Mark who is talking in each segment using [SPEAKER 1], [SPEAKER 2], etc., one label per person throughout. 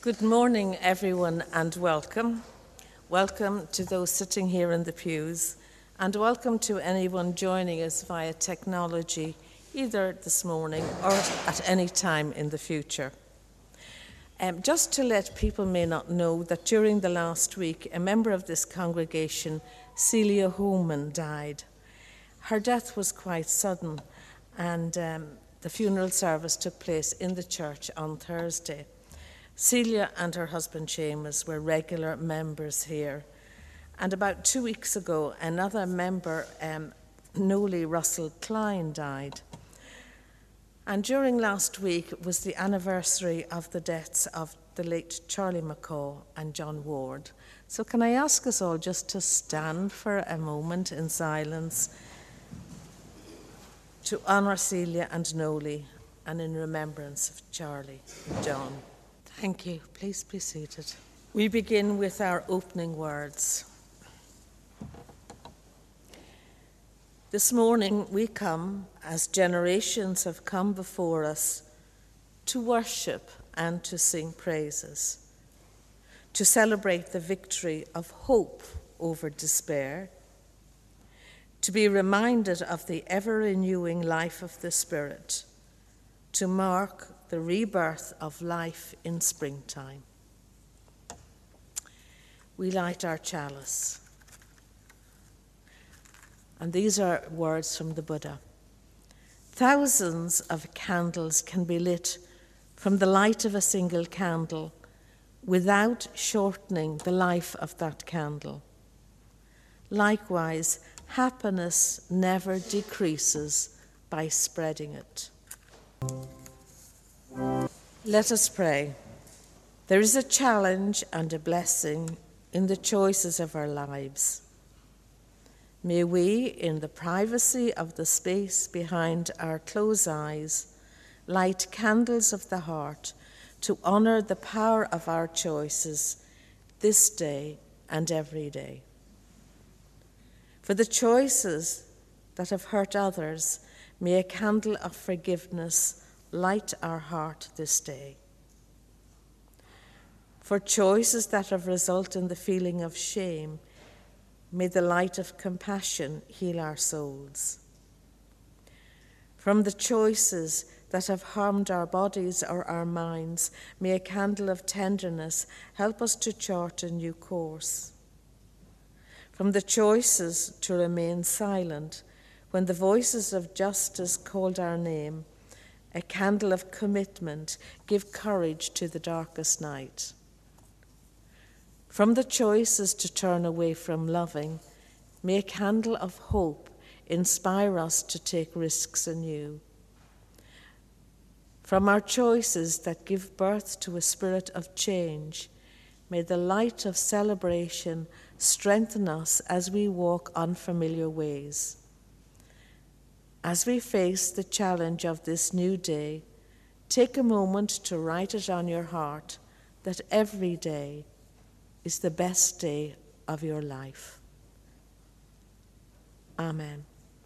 [SPEAKER 1] Good morning, everyone, and welcome. Welcome to those sitting here in the pews, and welcome to anyone joining us via technology, either this morning or at any time in the future. Just to let people may not know that during the last week, a member of this congregation, Celia Holman, died. Her death was quite sudden, and the funeral service took place in the church on Thursday. Celia and her husband Seamus were regular members here. And about 2 weeks ago, another member, Noli Russell Klein, died. And during last week was the anniversary of the deaths of the late Charlie McCaw and John Ward. So can I ask us all just to stand for a moment in silence to honour Celia and Noli, and in remembrance of Charlie and John. Thank you. Please be seated. We begin with our opening words. This morning we come, as generations have come before us, to worship and to sing praises, to celebrate the victory of hope over despair, to be reminded of the ever-renewing life of the Spirit, to mark the rebirth of life in springtime. We light our chalice. And these are words from the Buddha. Thousands of candles can be lit from the light of a single candle without shortening the life of that candle. Likewise, happiness never decreases by spreading it. Let us pray. There is a challenge and a blessing in the choices of our lives. May we, in the privacy of the space behind our closed eyes, light candles of the heart to honour the power of our choices this day and every day. For the choices that have hurt others, may a candle of forgiveness light our heart this day. For choices that have resulted in the feeling of shame, may the light of compassion heal our souls. From the choices that have harmed our bodies or our minds, may a candle of tenderness help us to chart a new course. From the choices to remain silent when the voices of justice called our name, a candle of commitment give courage to the darkest night. From the choices to turn away from loving, may a candle of hope inspire us to take risks anew. From our choices that give birth to a spirit of change, may the light of celebration strengthen us as we walk unfamiliar ways. As we face the challenge of this new day, take a moment to write it on your heart that every day is the best day of your life. Amen.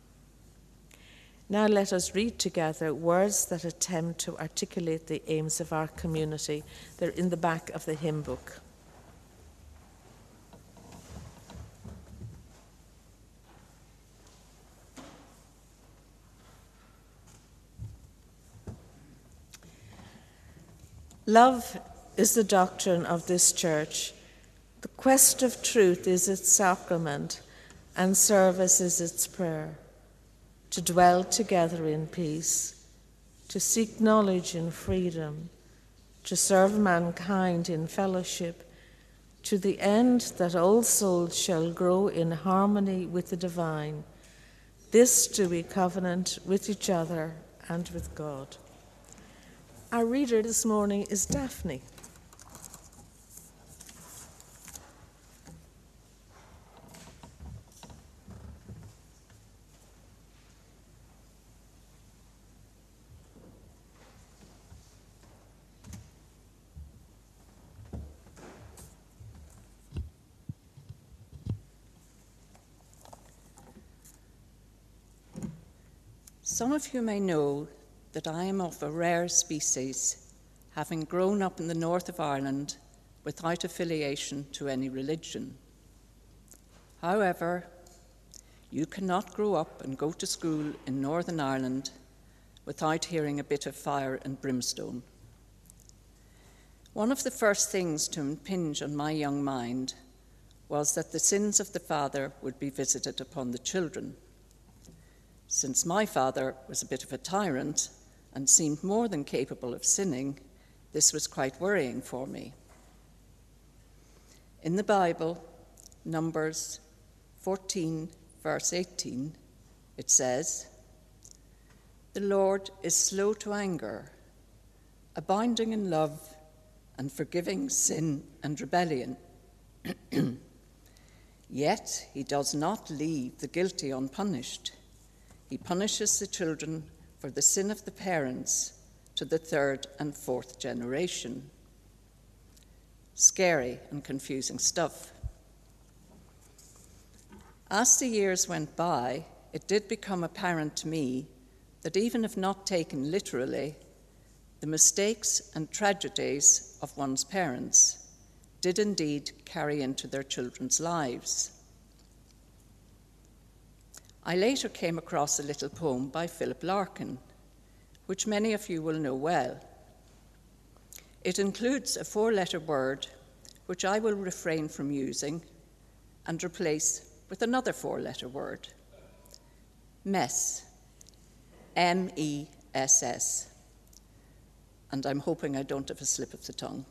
[SPEAKER 1] Now let us read together words that attempt to articulate the aims of our community. They're in the back of the hymn book. Love is the doctrine of this church. The quest of truth is its sacrament, and service is its prayer. To dwell together in peace, to seek knowledge in freedom, to serve mankind in fellowship, to the end that all souls shall grow in harmony with the divine. This do we covenant with each other and with God. Our reader this morning is Daphne.
[SPEAKER 2] Some of you may know that I am of a rare species, having grown up in the north of Ireland without affiliation to any religion. However, you cannot grow up and go to school in Northern Ireland without hearing a bit of fire and brimstone. One of the first things to impinge on my young mind was that the sins of the father would be visited upon the children. Since my father was a bit of a tyrant and seemed more than capable of sinning, this was quite worrying for me. In the Bible, Numbers 14, verse 18, it says, "The Lord is slow to anger, abounding in love, and forgiving sin and rebellion. Yet he does not leave the guilty unpunished. He punishes the children for the sin of the parents to the third and fourth generation." Scary and confusing stuff. As the years went by, it did become apparent to me that even if not taken literally, the mistakes and tragedies of one's parents did indeed carry into their children's lives. I later came across a little poem by Philip Larkin, which many of you will know well. It includes a four-letter word, which I will refrain from using and replace with another four-letter word, mess, M-E-S-S. And I'm hoping I don't have a slip of the tongue.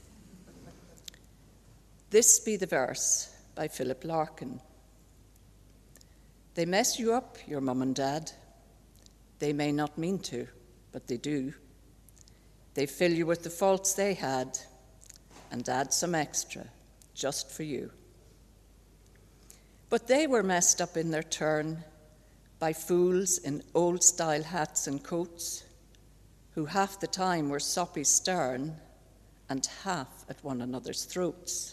[SPEAKER 2] This be the verse by Philip Larkin. "They mess you up, your mum and dad. They may not mean to, but they do. They fill you with the faults they had and add some extra just for you. But they were messed up in their turn by fools in old-style hats and coats, who half the time were soppy stern and half at one another's throats.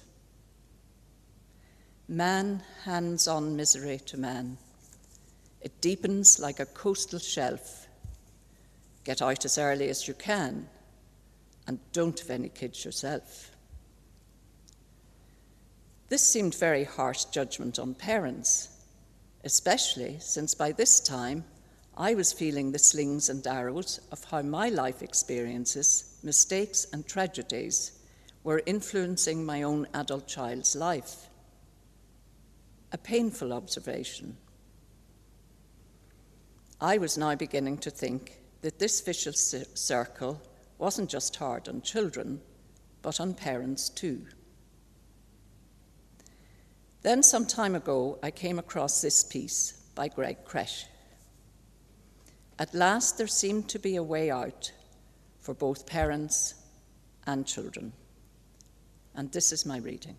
[SPEAKER 2] Man hands on misery to man. It deepens like a coastal shelf. Get out as early as you can, and don't have any kids yourself." This seemed very harsh judgment on parents, especially since by this time I was feeling the slings and arrows of how my life experiences, mistakes, and tragedies were influencing my own adult child's life. A painful observation. I was now beginning to think that this vicious circle wasn't just hard on children, but on parents too. Then some time ago, I came across this piece by Greg Kresch. At last, there seemed to be a way out for both parents and children. And this is my reading.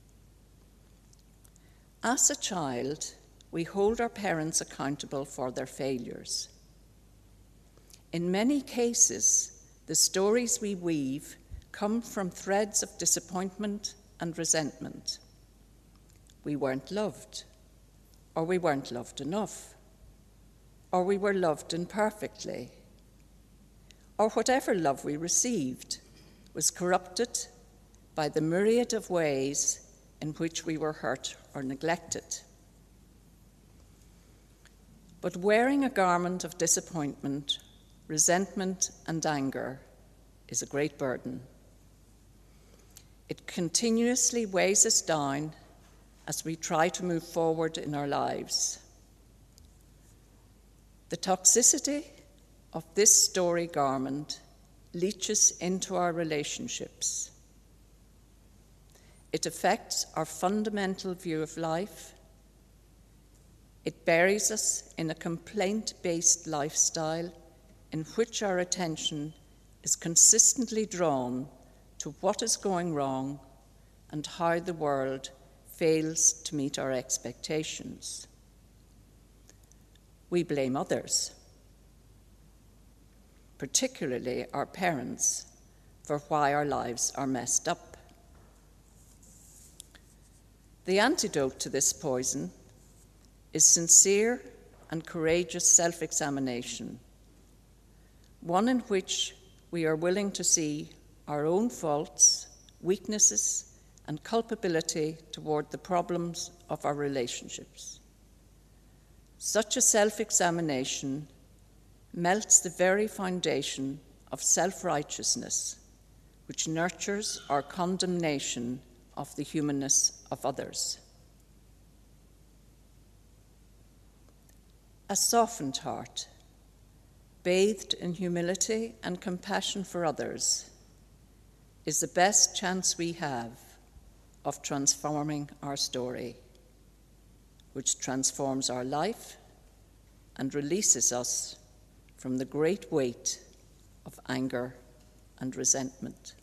[SPEAKER 2] As a child, we hold our parents accountable for their failures. In many cases, the stories we weave come from threads of disappointment and resentment. We weren't loved, or we weren't loved enough, or we were loved imperfectly, or whatever love we received was corrupted by the myriad of ways in which we were hurt or neglected. But wearing a garment of disappointment, resentment, and anger is a great burden. It continuously weighs us down as we try to move forward in our lives. The toxicity of this story garment leaches into our relationships. It affects our fundamental view of life. It buries us in a complaint-based lifestyle in which our attention is consistently drawn to what is going wrong and how the world fails to meet our expectations. We blame others, particularly our parents, for why our lives are messed up. The antidote to this poison is sincere and courageous self-examination, one in which we are willing to see our own faults, weaknesses, and culpability toward the problems of our relationships. Such a self-examination melts the very foundation of self-righteousness, which nurtures our condemnation of the humanness of others. A softened heart, bathed in humility and compassion for others, is the best chance we have of transforming our story, which transforms our life and releases us from the great weight of anger and resentment.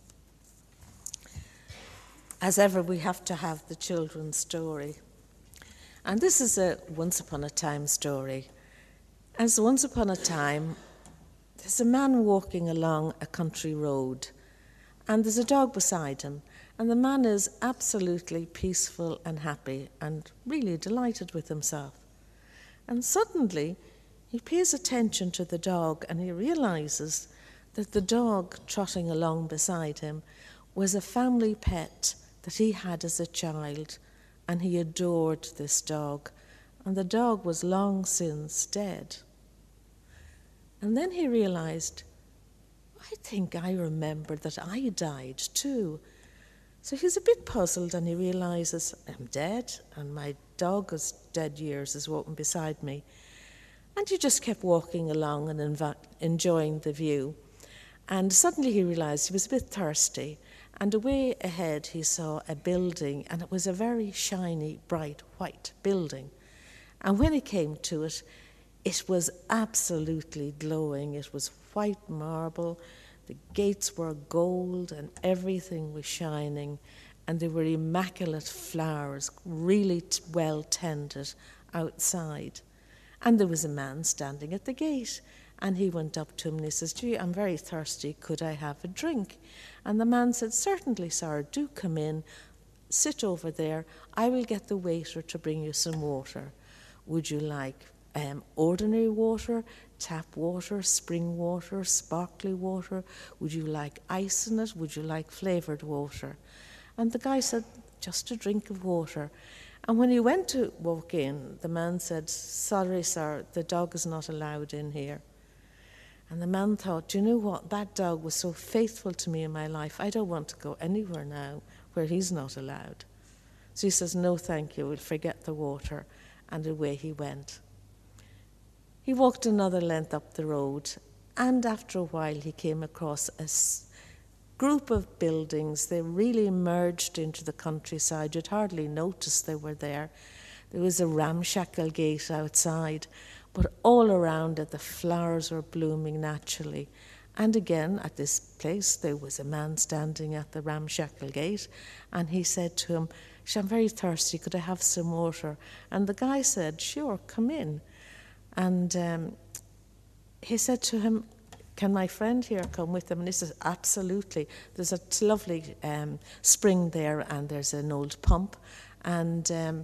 [SPEAKER 1] As ever, we have to have the children's story. And this is a once upon a time story. As once upon a time, there's a man walking along a country road, and there's a dog beside him, and the man is absolutely peaceful and happy and really delighted with himself. And suddenly, he pays attention to the dog, and he realizes that the dog trotting along beside him was a family pet that he had as a child, and he adored this dog, and the dog was long since dead. And then he realized, I think I remember that I died too. So he's a bit puzzled, and he realizes, I'm dead, and my dog is dead years is walking beside me. And he just kept walking along and enjoying the view. And suddenly he realized he was a bit thirsty, and away ahead he saw a building, and it was a very shiny, bright, white building. And when he came to it, it was absolutely glowing. It was white marble, the gates were gold, and everything was shining, and there were immaculate flowers, really well tended outside. And there was a man standing at the gate, and he went up to him and he says, gee, I'm very thirsty, could I have a drink? And the man said, certainly, sir, do come in, sit over there, I will get the waiter to bring you some water. Would you like ordinary water, tap water, spring water, sparkly water? Would you like ice in it? Would you like flavoured water? And the guy said, just a drink of water. And when he went to walk in, the man said, sorry, sir, the dog is not allowed in here. And the man thought, you know what, that dog was so faithful to me in my life, I don't want to go anywhere now where he's not allowed. So he says, no, thank you, we'll forget the water. And away he went. He walked another length up the road, and after a while he came across a group of buildings. They really merged into the countryside. You'd hardly notice they were there. There was a ramshackle gate outside, but all around it the flowers were blooming naturally. And again, at this place, there was a man standing at the ramshackle gate, and he said to him, I'm very thirsty, could I have some water? And the guy said, sure, come in. And he said to him, can my friend here come with him? And he says, absolutely. There's a lovely spring there, and there's an old pump. And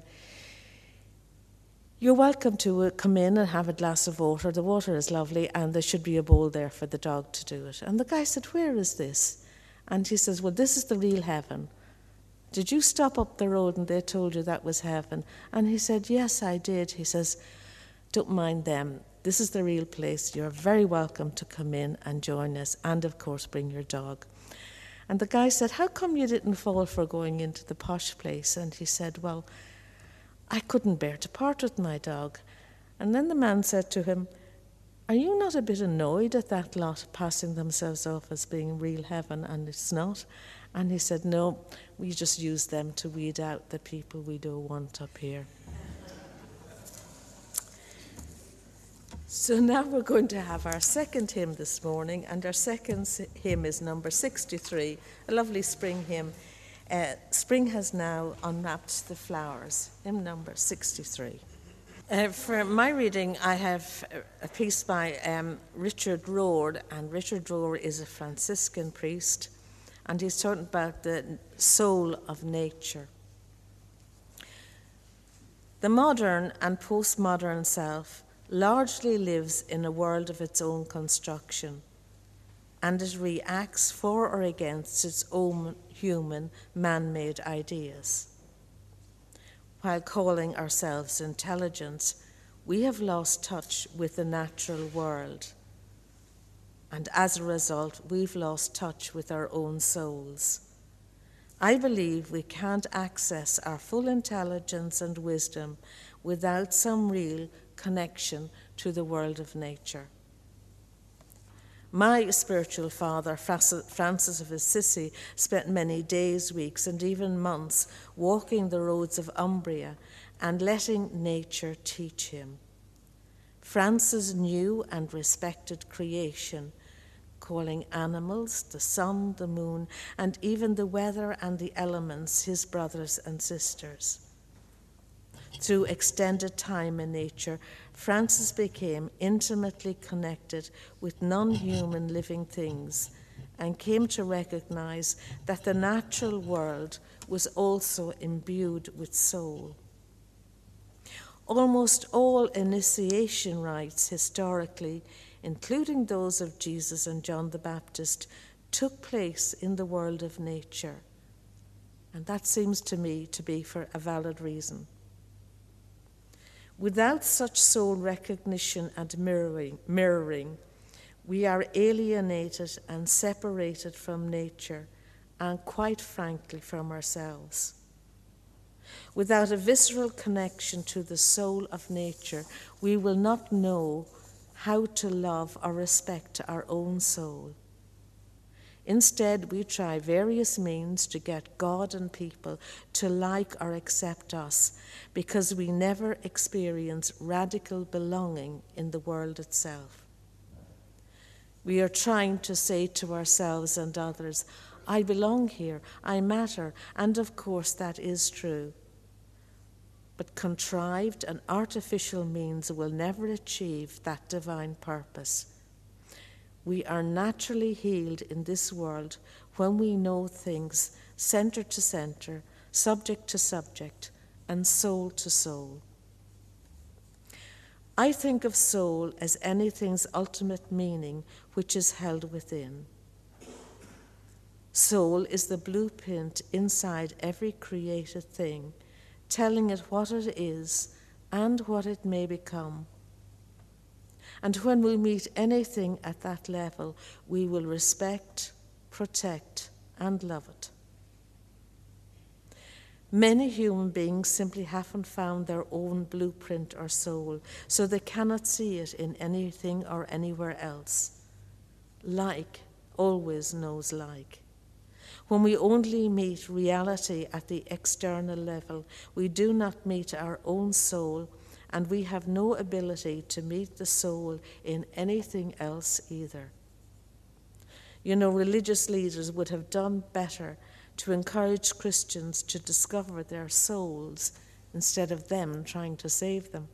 [SPEAKER 1] you're welcome to come in and have a glass of water. The water is lovely, and there should be a bowl there for the dog to do it. And the guy said, where is this? And he says, well, this is the real heaven. Did you stop up the road and they told you that was heaven? And he said, yes, I did. He says, don't mind them. This is the real place. You're very welcome to come in and join us, and of course bring your dog. And the guy said, how come you didn't fall for going into the posh place? And he said, well, I couldn't bear to part with my dog. And then the man said to him, are you not a bit annoyed at that lot passing themselves off as being real heaven and it's not? And he said, no, we just use them to weed out the people we don't want up here. So now we're going to have our second hymn this morning, and our second hymn is number 63, a lovely spring hymn. Spring has now unwrapped the flowers, hymn number 63. For my reading, I have a piece by Richard Rohr, and Richard Rohr is a Franciscan priest, and he's talking about the soul of nature. The modern and postmodern self largely lives in a world of its own construction, and it reacts for or against its own human, man-made ideas. While calling ourselves intelligent, we have lost touch with the natural world. And as a result, we've lost touch with our own souls. I believe we can't access our full intelligence and wisdom without some real connection to the world of nature. My spiritual father, Francis of Assisi, spent many days, weeks, and even months walking the roads of Umbria and letting nature teach him. Francis knew and respected creation, calling animals, the sun, the moon, and even the weather and the elements his brothers and sisters. Through extended time in nature, Francis became intimately connected with non-human living things and came to recognize that the natural world was also imbued with soul. Almost all initiation rites historically, including those of Jesus and John the Baptist, took place in the world of nature. And that seems to me to be for a valid reason. Without such soul recognition and mirroring, we are alienated and separated from nature and, quite frankly, from ourselves. Without a visceral connection to the soul of nature, we will not know how to love or respect our own soul. Instead, we try various means to get God and people to like or accept us because we never experience radical belonging in the world itself. We are trying to say to ourselves and others, I belong here, I matter, and of course that is true. But contrived and artificial means will never achieve that divine purpose. We are naturally healed in this world when we know things center to center, subject to subject, and soul to soul. I think of soul as anything's ultimate meaning which is held within. Soul is the blueprint inside every created thing, telling it what it is and what it may become. And when we meet anything at that level, we will respect, protect, and love it. Many human beings simply haven't found their own blueprint or soul, so they cannot see it in anything or anywhere else. Like always knows like. When we only meet reality at the external level, we do not meet our own soul, and we have no ability to meet the soul in anything else either. You know, religious leaders would have done better to encourage Christians to discover their souls instead of them trying to save them.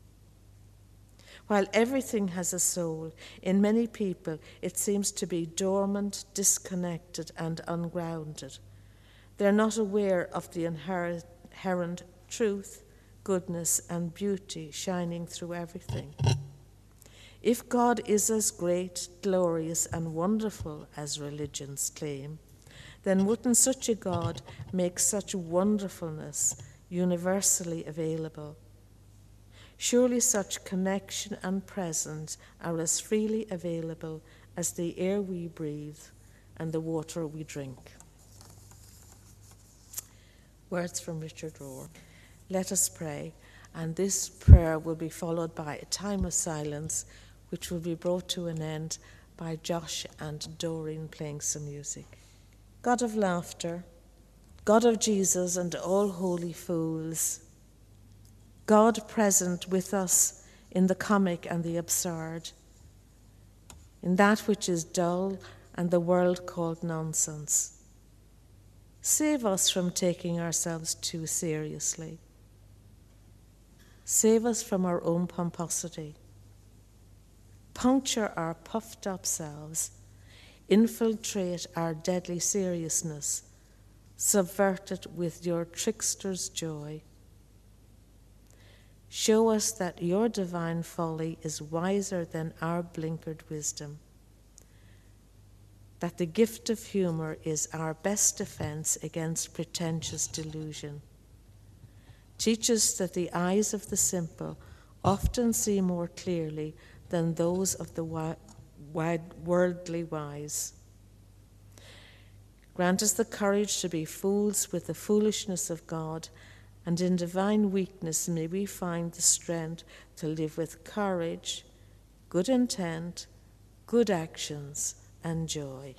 [SPEAKER 1] While everything has a soul, in many people it seems to be dormant, disconnected, and ungrounded. They're not aware of the inherent truth, goodness, and beauty shining through everything. If God is as great, glorious, and wonderful as religions claim, then wouldn't such a God make such wonderfulness universally available? Surely such connection and presence are as freely available as the air we breathe and the water we drink. Words from Richard Rohr. Let us pray, and this prayer will be followed by a time of silence, which will be brought to an end by Josh and Doreen playing some music. God of laughter, God of Jesus and all holy fools, God present with us in the comic and the absurd, in that which is dull and the world called nonsense. Save us from taking ourselves too seriously. Save us from our own pomposity. Puncture our puffed up selves. Infiltrate our deadly seriousness. Subvert it with your trickster's joy. Show us that your divine folly is wiser than our blinkered wisdom. that the gift of humour is our best defence against pretentious delusion. Teach us that the eyes of the simple often see more clearly than those of the worldly wise. Grant us the courage to be fools with the foolishness of God, and in divine weakness may we find the strength to live with courage, good intent, good actions, and joy.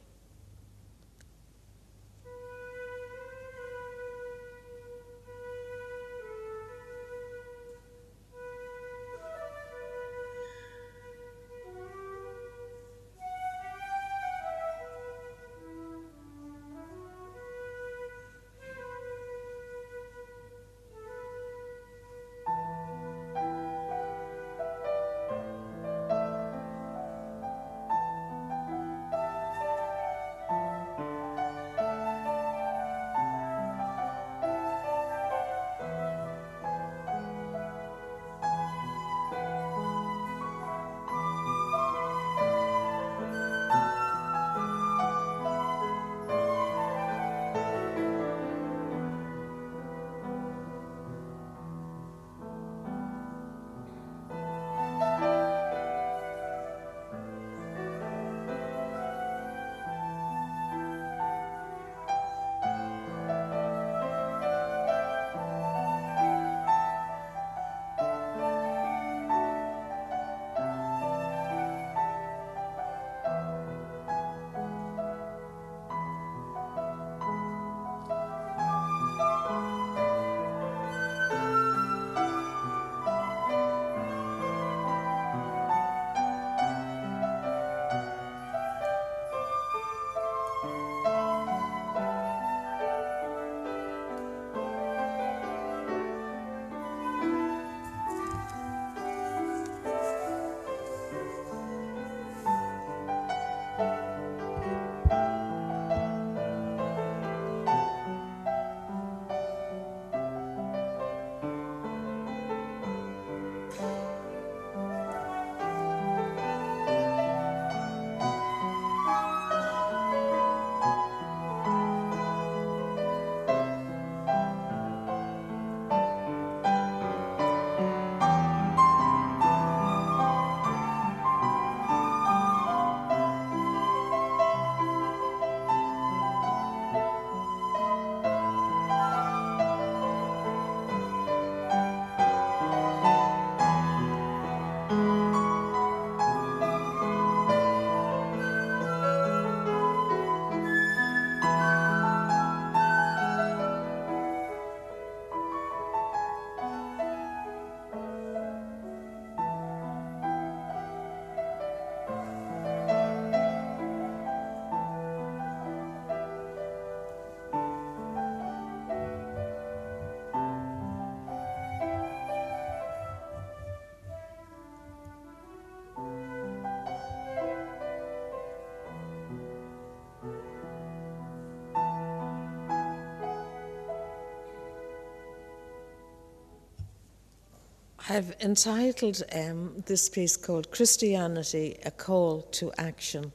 [SPEAKER 1] I've entitled this piece called Christianity, a Call to Action.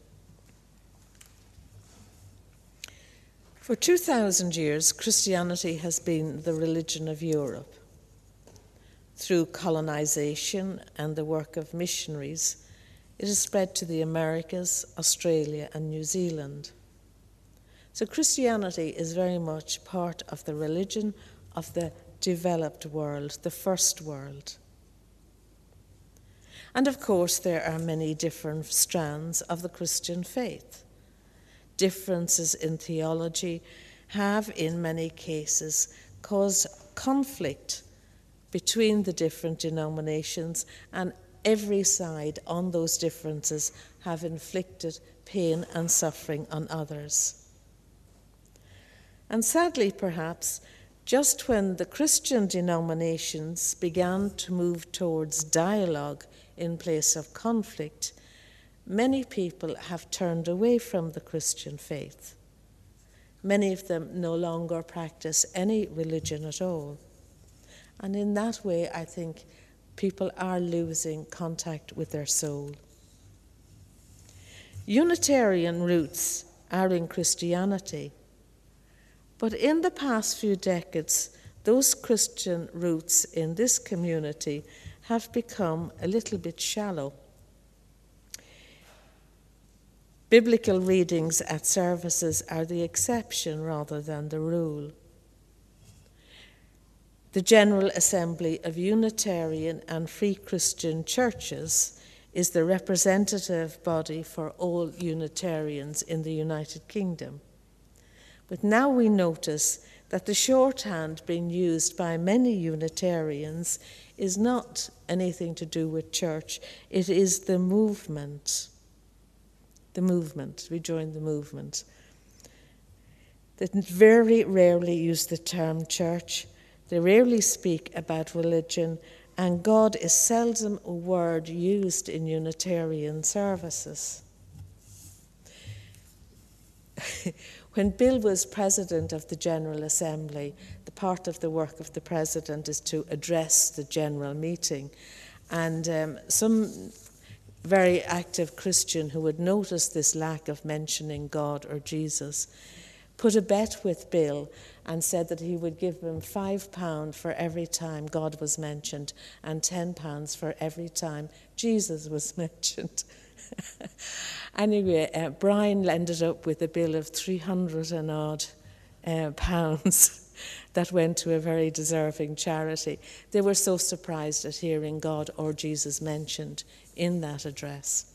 [SPEAKER 1] For 2,000 years, Christianity has been the religion of Europe. Through colonization and the work of missionaries, it has spread to the Americas, Australia, and New Zealand. So Christianity is very much part of the religion of the developed world, the first world. And of course, there are many different strands of the Christian faith. Differences in theology have, in many cases, caused conflict between the different denominations, and every side on those differences have inflicted pain and suffering on others. And sadly, perhaps, just when the Christian denominations began to move towards dialogue in place of conflict, many people have turned away from the Christian faith. Many of them no longer practice any religion at all. And in that way, I think people are losing contact with their soul. Unitarian roots are in Christianity. But in the past few decades, those Christian roots in this community have become a little bit shallow. Biblical readings at services are the exception rather than the rule. The General Assembly of Unitarian and Free Christian Churches is the representative body for all Unitarians in the United Kingdom. But now we notice that the shorthand being used by many Unitarians is not anything to do with church, it is the movement. The movement, we join the movement. They very rarely use the term church, they rarely speak about religion, and God is seldom a word used in Unitarian services. When Bill was president of the General Assembly, the part of the work of the president is to address the general meeting. And some very active Christian who had noticed this lack of mentioning God or Jesus put a bet with Bill and said that he would give him £5 for every time God was mentioned and £10 for every time Jesus was mentioned. Anyway, Brian ended up with a bill of 300 and odd pounds that went to a very deserving charity. They were so surprised at hearing God or Jesus mentioned in that address.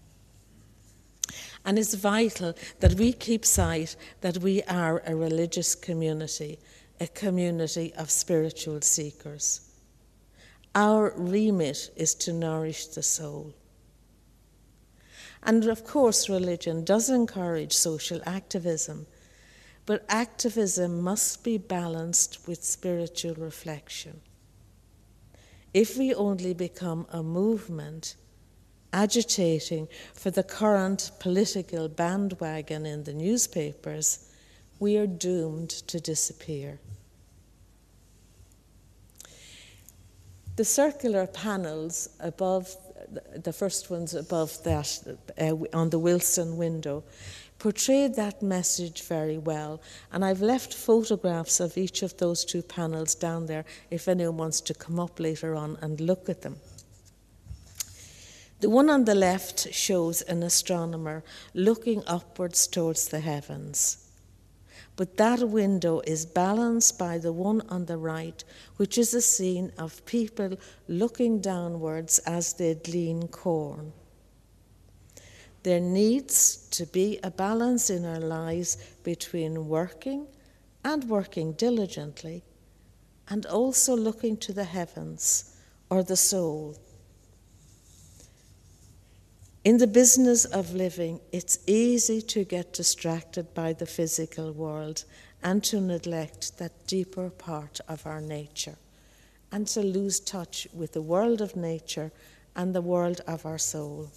[SPEAKER 1] And it's vital that we keep sight that we are a religious community, a community of spiritual seekers. Our remit is to nourish the soul. And of course, religion does encourage social activism, but activism must be balanced with spiritual reflection. If we only become a movement agitating for the current political bandwagon in the newspapers, we are doomed to disappear. The circular panels above, the first ones above that on the Wilson window, portrayed that message very well. And I've left photographs of each of those two panels down there if anyone wants to come up later on and look at them. The one on the left shows an astronomer looking upwards towards the heavens. But that window is balanced by the one on the right, which is a scene of people looking downwards as they glean corn. There needs to be a balance in our lives between working and working diligently, and also looking to the heavens or the soul. In the business of living, it's easy to get distracted by the physical world and to neglect that deeper part of our nature and to lose touch with the world of nature and the world of our soul.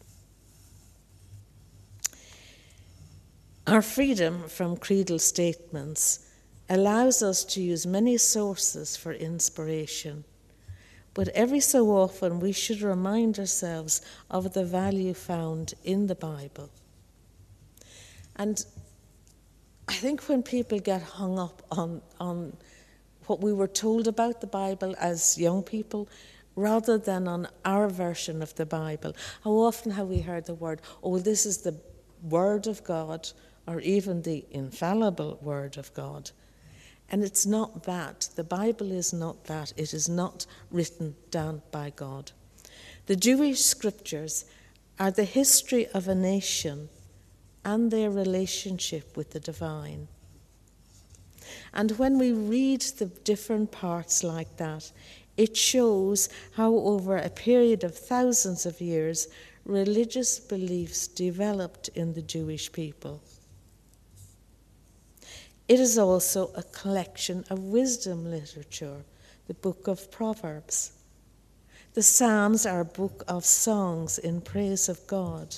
[SPEAKER 1] Our freedom from creedal statements allows us to use many sources for inspiration. But every so often we should remind ourselves of the value found in the Bible. And I think when people get hung up on what we were told about the Bible as young people, rather than on our version of the Bible, how often have we heard the word, oh, this is the Word of God, or even the infallible Word of God. And it's not that. The Bible is not that. It is not written down by God. The Jewish scriptures are the history of a nation and their relationship with the divine. And when we read the different parts like that, it shows how over a period of thousands of years, religious beliefs developed in the Jewish people. It is also a collection of wisdom literature, the book of Proverbs. The Psalms are a book of songs in praise of God.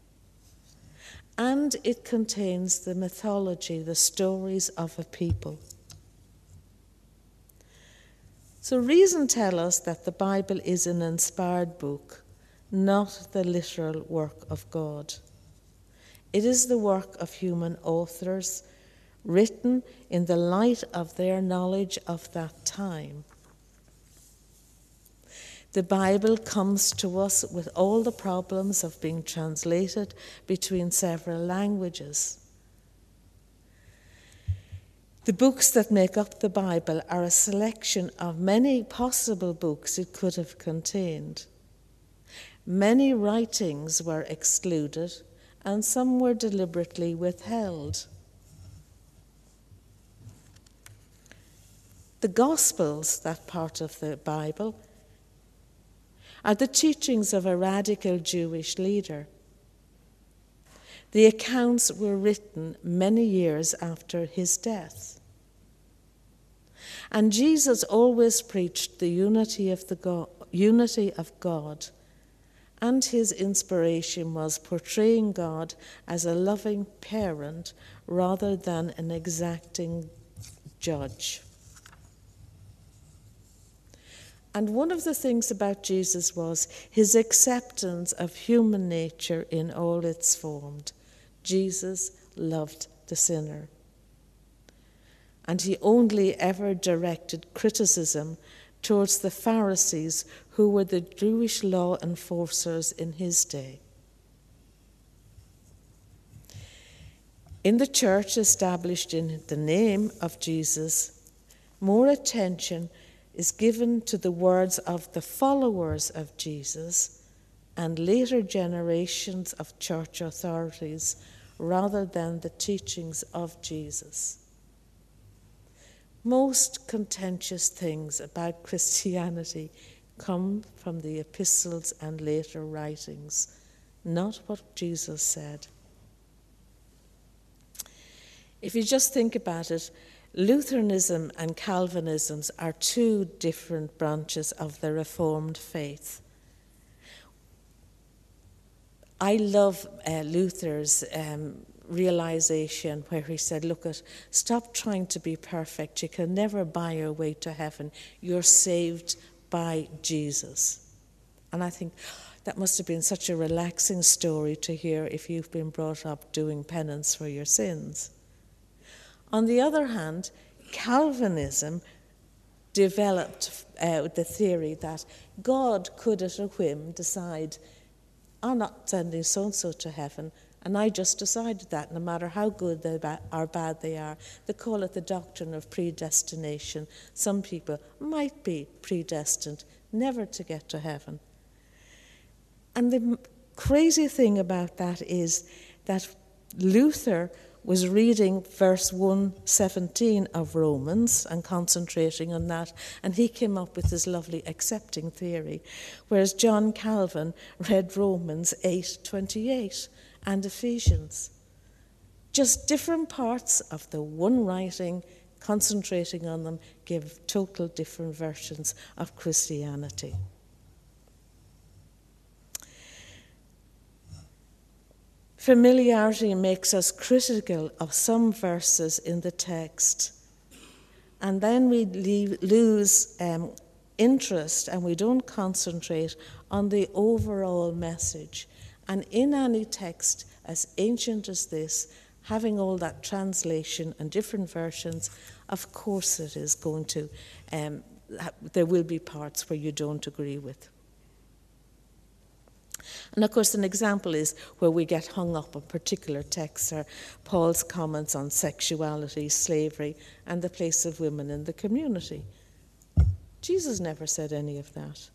[SPEAKER 1] And it contains the mythology, the stories of a people. So reason tells us that the Bible is an inspired book, not the literal work of God. It is the work of human authors, written in the light of their knowledge of that time. The Bible comes to us with all the problems of being translated between several languages. The books that make up the Bible are a selection of many possible books it could have contained. Many writings were excluded, and some were deliberately withheld. The Gospels, that part of the Bible, are the teachings of a radical Jewish leader. The accounts were written many years after his death. And Jesus always preached the unity of God, and his inspiration was portraying God as a loving parent rather than an exacting judge. And one of the things about Jesus was his acceptance of human nature in all its forms. Jesus loved the sinner. And he only ever directed criticism towards the Pharisees, who were the Jewish law enforcers in his day. In the church established in the name of Jesus, more attention is given to the words of the followers of Jesus and later generations of church authorities rather than the teachings of Jesus. Most contentious things about Christianity come from the epistles and later writings, not what Jesus said. If you just think about it, Lutheranism and Calvinism are two different branches of the Reformed faith. I love Luther's realization where he said, look, stop trying to be perfect. You can never buy your way to heaven. You're saved by Jesus. And I think that must have been such a relaxing story to hear if you've been brought up doing penance for your sins. On the other hand, Calvinism developed the theory that God could at a whim decide, I'm not sending so-and-so to heaven, and I just decided that no matter how good or bad they are. They call it the doctrine of predestination. Some people might be predestined never to get to heaven. And the crazy thing about that is that Luther was reading verse 117 of Romans and concentrating on that, and he came up with this lovely accepting theory, whereas John Calvin read Romans 8:28 and Ephesians. Just different parts of the one writing, concentrating on them, give total different versions of Christianity. Familiarity makes us critical of some verses in the text, and then we lose interest and we don't concentrate on the overall message. And in any text as ancient as this, having all that translation and different versions, of course it is going to, there will be parts where you don't agree with. And of course, an example is where we get hung up on particular texts are Paul's comments on sexuality, slavery, and the place of women in the community. Jesus never said any of that.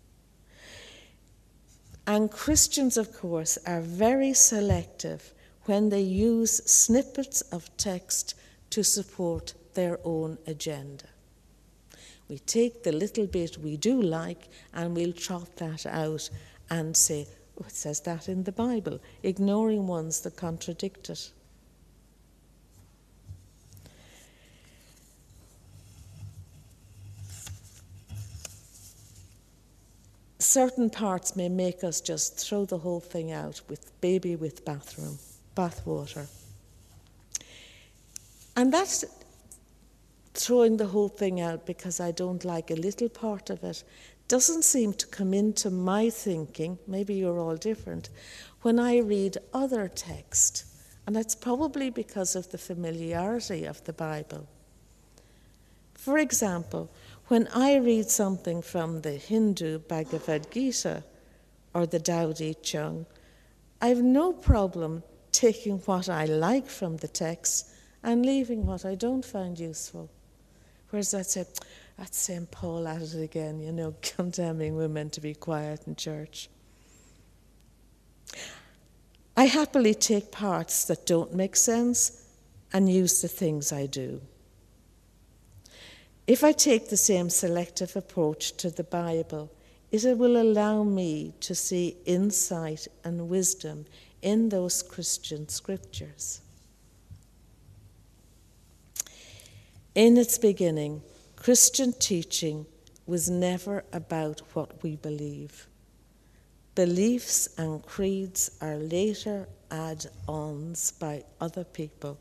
[SPEAKER 1] And Christians, of course, are very selective when they use snippets of text to support their own agenda. We take the little bit we do like and we'll trot that out and say, oh, it says that in the Bible, ignoring ones that contradict it. Certain parts may make us just throw the whole thing out with bathwater. And that's throwing the whole thing out because I don't like a little part of it. Doesn't seem to come into my thinking, maybe you're all different, when I read other text And it's probably because of the familiarity of the Bible. For example, when I read something from the Hindu Bhagavad Gita or the Tao Te Ching, I have no problem taking what I like from the text and leaving what I don't find useful. Whereas I'd say, that's St. Paul at it again, condemning women to be quiet in church. I happily take parts that don't make sense and use the things I do. If I take the same selective approach to the Bible, it will allow me to see insight and wisdom in those Christian scriptures. In its beginning, Christian teaching was never about what we believe. Beliefs and creeds are later add-ons by other people.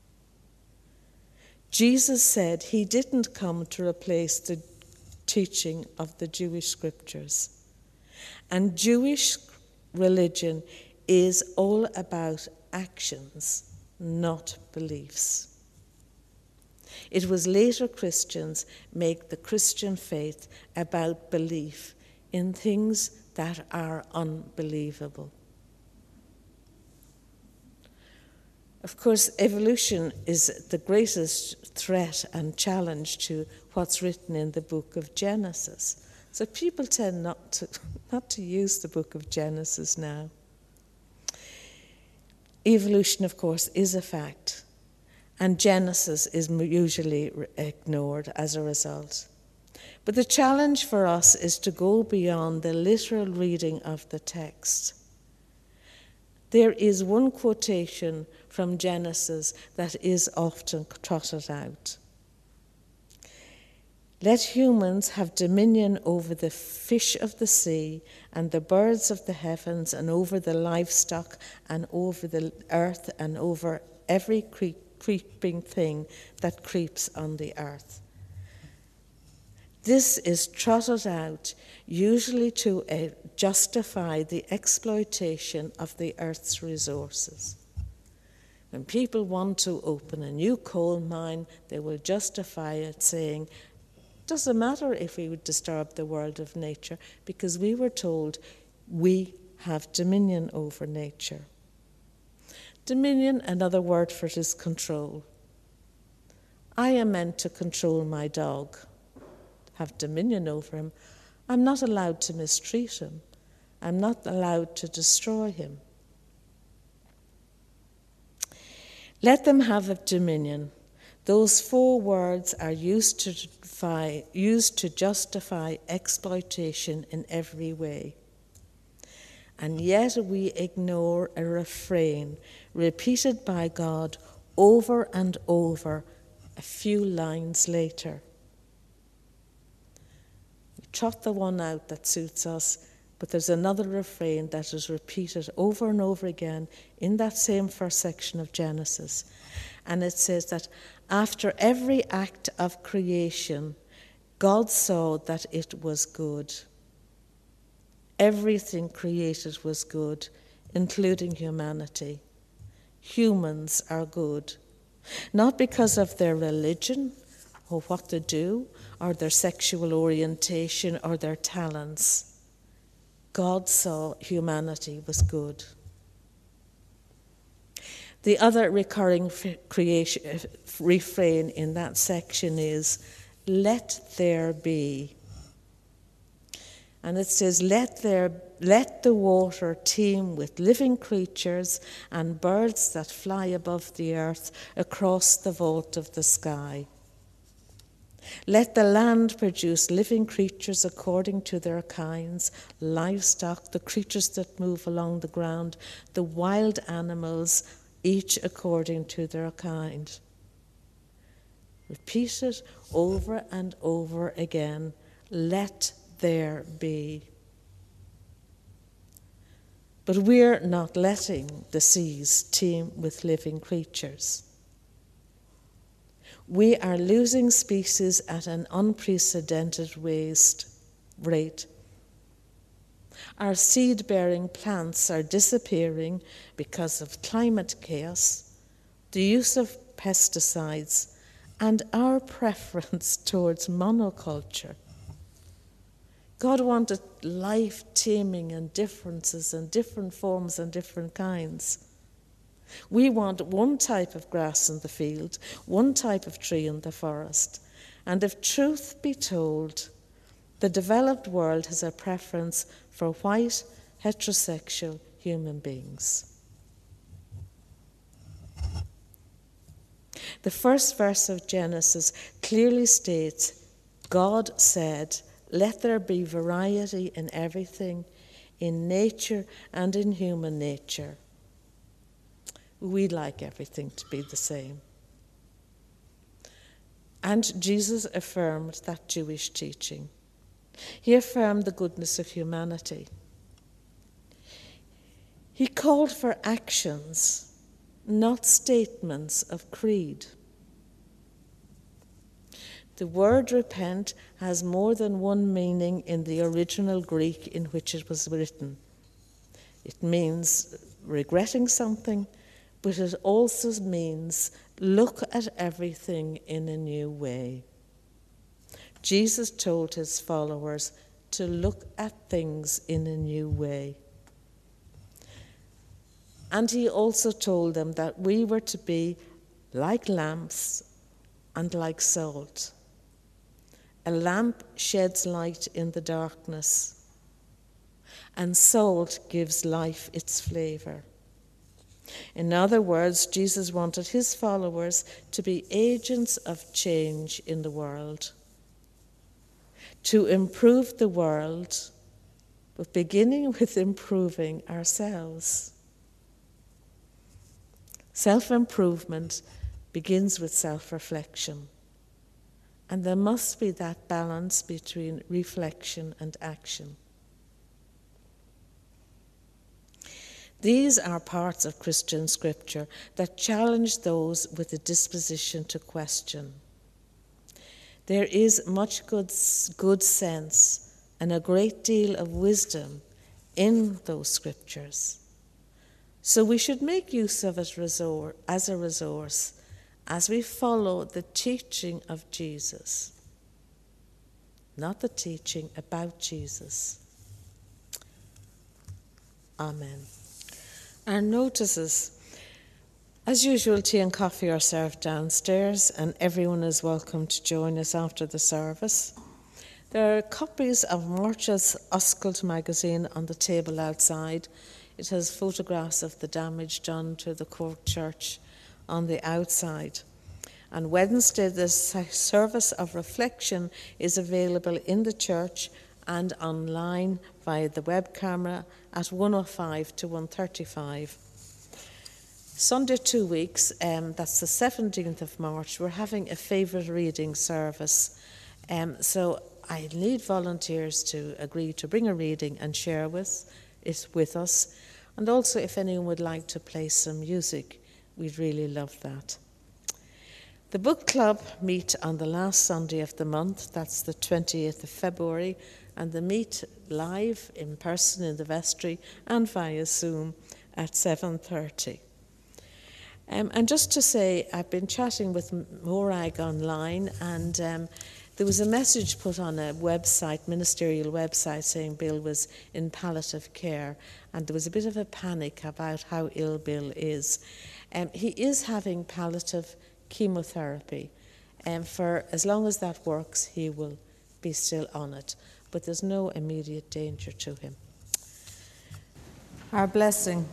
[SPEAKER 1] Jesus said he didn't come to replace the teaching of the Jewish scriptures. And Jewish religion is all about actions, not beliefs. It was later Christians make the Christian faith about belief in things that are unbelievable. Of course, evolution is the greatest threat and challenge to what's written in the book of Genesis. So people tend not to use the book of Genesis now. Evolution, of course, is a fact, and Genesis is usually ignored as a result. But the challenge for us is to go beyond the literal reading of the text. There is one quotation from Genesis that is often trotted out. Let humans have dominion over the fish of the sea and the birds of the heavens and over the livestock and over the earth and over every creeping thing that creeps on the earth. This is trotted out usually to justify the exploitation of the earth's resources. When people want to open a new coal mine, they will justify it saying, doesn't matter if we would disturb the world of nature, because we were told we have dominion over nature. Dominion, another word for it, is control. I am meant to control my dog, have dominion over him. I'm not allowed to mistreat him. I'm not allowed to destroy him. Let them have a dominion. Those 4 words are used to justify exploitation in every way. And yet we ignore a refrain repeated by God over and over a few lines later. We trot the one out that suits us, but there's another refrain that is repeated over and over again in that same first section of Genesis. And it says that after every act of creation, God saw that it was good. Everything created was good, including humanity. Humans are good, not because of their religion or what they do, or their sexual orientation or their talents. God saw humanity was good. The other recurring refrain in that section is, let there be. And it says, let the water teem with living creatures and birds that fly above the earth across the vault of the sky. Let the land produce living creatures according to their kinds, livestock, the creatures that move along the ground, the wild animals, each according to their kind. Repeat it over and over again. Let there be. But we're not letting the seas teem with living creatures. We are losing species at an unprecedented rate. Our seed-bearing plants are disappearing because of climate chaos, the use of pesticides, and our preference towards monoculture. God wanted life teeming in differences and different forms and different kinds. We want one type of grass in the field, one type of tree in the forest. And if truth be told, the developed world has a preference for white, heterosexual human beings. The first verse of Genesis clearly states, God said, "Let there be variety in everything, in nature and in human nature." We'd like everything to be the same. And Jesus affirmed that Jewish teaching. He affirmed the goodness of humanity. He called for actions, not statements of creed. The word repent has more than one meaning in the original Greek in which it was written. It means regretting something, but it also means look at everything in a new way. Jesus told his followers to look at things in a new way. And he also told them that we were to be like lamps and like salt. A lamp sheds light in the darkness, and salt gives life its flavor. In other words, Jesus wanted his followers to be agents of change in the world, to improve the world, but beginning with improving ourselves. Self-improvement begins with self-reflection, and there must be that balance between reflection and action. These are parts of Christian scripture that challenge those with a disposition to question. There is much good sense and a great deal of wisdom in those scriptures. So we should make use of it as a resource as we follow the teaching of Jesus, not the teaching about Jesus. Amen. Our notices. As usual, tea and coffee are served downstairs, and everyone is welcome to join us after the service. There are copies of March's Oscailt magazine on the table outside. It has photographs of the damage done to the Cork Church on the outside. On Wednesday, the service of reflection is available in the church and online via the web camera at 1:05 to 1:35. Sunday 2 weeks, that's the 17th of March, we're having a favourite reading service. So I need volunteers to agree to bring a reading and share it with us. And also if anyone would like to play some music, we'd really love that. The book club meet on the last Sunday of the month, that's the 20th of February, and they meet live in person in the vestry and via Zoom at 7:30. And just to say, I've been chatting with Morag online, and there was a message put on a website, ministerial website, saying Bill was in palliative care, and there was a bit of a panic about how ill Bill is. He is having palliative chemotherapy, and for as long as that works, he will be still on it, but there's no immediate danger to him. Our blessing.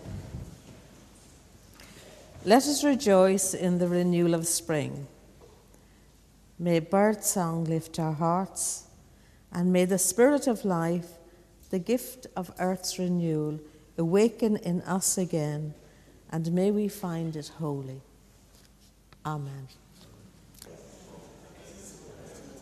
[SPEAKER 1] Let us rejoice in the renewal of spring. May birdsong lift our hearts, and may the spirit of life, the gift of earth's renewal, awaken in us again, and may we find it holy. Amen.